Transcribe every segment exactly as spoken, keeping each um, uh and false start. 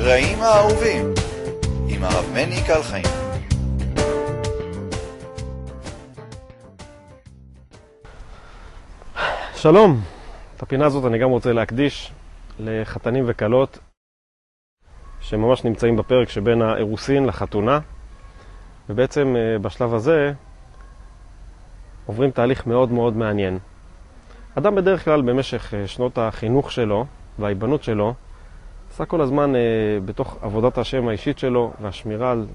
רעים האהובים עם הרב מני קלחיים. שלום, את הפינה הזאת אני גם רוצה להקדיש לחתנים וקלות שממש נמצאים בפרק שבין האירוסין לחתונה, ובעצם בשלב הזה עוברים תהליך מאוד מאוד מעניין. אדם בדרך כלל במשך שנות החינוך שלו וההיבנות שלו עשה כל הזמן בתוך עבודת השם האישית שלו והשמירה על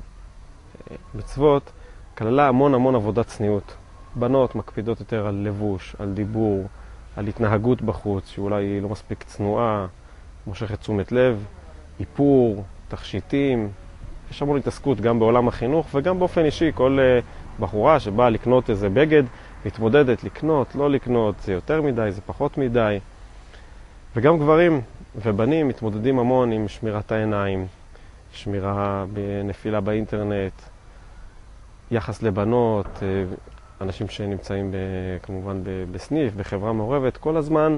מצוות, כללה המון המון עבודת צניעות. בנות מקפידות יותר על לבוש, על דיבור, על התנהגות בחוץ, שאולי היא לא מספיק צנועה, מושכת תשומת לב, איפור, תכשיטים. יש המון התעסקות גם בעולם החינוך וגם באופן אישי. כל בחורה שבאה לקנות איזה בגד, מתמודדת לקנות, לא לקנות, זה יותר מדי, זה פחות מדי. וגם גברים ובנים מתמודדים המון עם שמירת העיניים, שמירה בנפילה באינטרנט, יחס לבנות, אנשים שנמצאים ב, כמובן בסניף, בחברה מעורבת. כל הזמן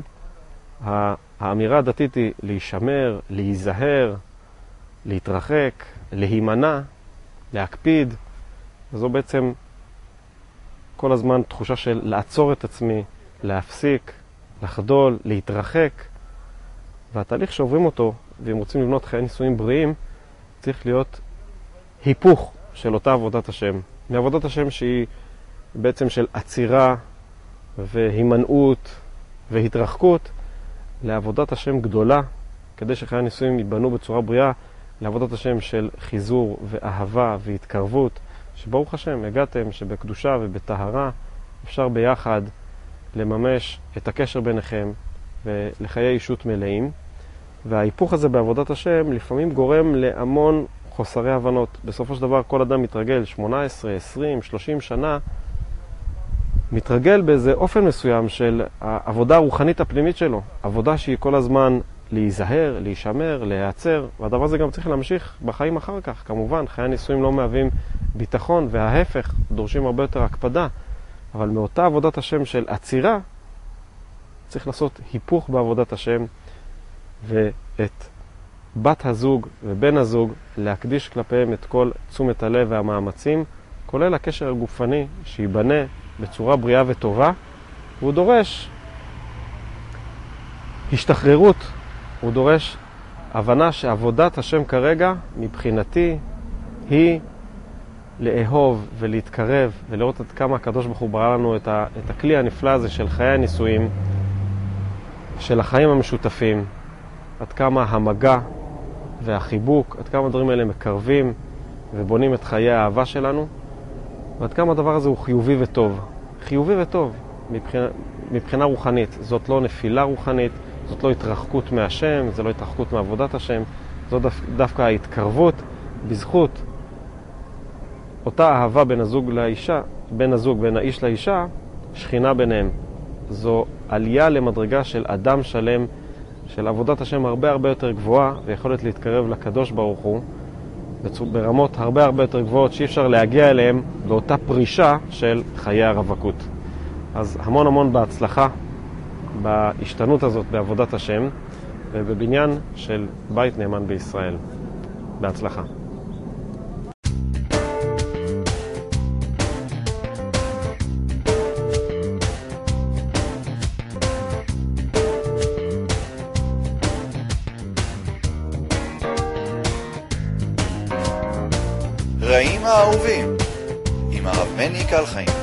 האמירה הדתית היא להישמר, להיזהר, להתרחק, להימנע, להקפיד. וזו בעצם כל הזמן תחושה של לעצור את עצמי, להפסיק, לחדול, להתרחק. והתהליך שעוברים אותו, ואם רוצים לבנות חיי נישואים בריאים, צריך להיות היפוך של אותה עבודת השם. מעבודת השם שהיא בעצם של עצירה והימנעות והתרחקות, לעבודת השם גדולה, כדי שחיי הנישואים ייבנו בצורה בריאה, לעבודת השם של חיזור ואהבה והתקרבות, שברוך השם הגעתם שבקדושה ובטהרה אפשר ביחד לממש את הקשר ביניכם ולחיי אישות מלאים. וההיפוך הזה בעבודת השם לפעמים גורם להמון חוסרי הבנות. בסופו של דבר כל אדם מתרגל שמונה עשרה, עשרים, שלושים שנה, מתרגל באיזה אופן מסוים של העבודה הרוחנית הפנימית שלו. עבודה שהיא כל הזמן להיזהר, להישמר, להיעצר, והדבר הזה גם צריך להמשיך בחיים אחר כך. כמובן, חיי הנישואים לא מהווים ביטחון, וההפך, דורשים הרבה יותר הקפדה. אבל מאותה עבודת השם של עצירה, צריך לעשות היפוך בעבודת השם, ואת בת הזוג ובן הזוג להקדיש כלפיהם את כל תשומת הלב והמאמצים, כולל הקשר הגופני שיבנה בצורה בריאה וטובה. והוא דורש השתחררות, הוא דורש הבנה שעבודת השם כרגע מבחינתי היא לאהוב ולהתקרב ולראות עד כמה הקדוש ברוך הוא ברא לנו את, ה, את הכלי הנפלא הזה של חיי הנישואים, של החיים המשותפים, עד כמה המגע והחיבוק, עד כמה הדברים האלה מקרבים ובונים את חיי האהבה שלנו, ועד כמה הדבר הזה הוא חיובי וטוב. חיובי וטוב מבחינה, מבחינה רוחנית. זאת לא נפילה רוחנית, זאת לא התרחקות מהשם, זה לא התרחקות מעבודת השם, זאת דווקא ההתקרבות בזכות אותה אהבה בין הזוג לאישה, בין הזוג, בין האיש לאישה, שכינה ביניהם. זו עלייה למדרגה של אדם שלם, של עבודת השם הרבה הרבה יותר גבוהה, ויכולת להתקרב לקדוש ברוך הוא ברמות הרבה הרבה יותר גבוהות שאי אפשר להגיע אליהם באותה פרישה של חיי הרווקות. אז המון המון בהצלחה בהשתנות הזאת בעבודת השם ובבניין של בית נאמן בישראל. בהצלחה. רעים האהובים עם הרב מני קלחיים.